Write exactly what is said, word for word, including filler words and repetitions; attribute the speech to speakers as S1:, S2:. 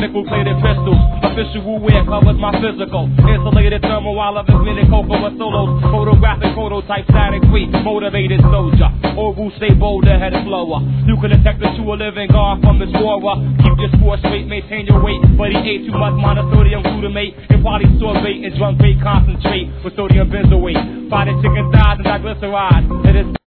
S1: nickel plated pistols. Official wear covers my physical. Insulated thermal while of minute cocoa with solos. Photographic prototype static free. Motivated soldier. Oval stay bolder, head slower. You can detect the true living guard from the scorer. Keep your sport straight, maintain your weight. But he ate too much monosodium glutamate. And probably sorbate and drunk bait concentrate with sodium benzoate. Fried chicken thighs and triglycerides. It is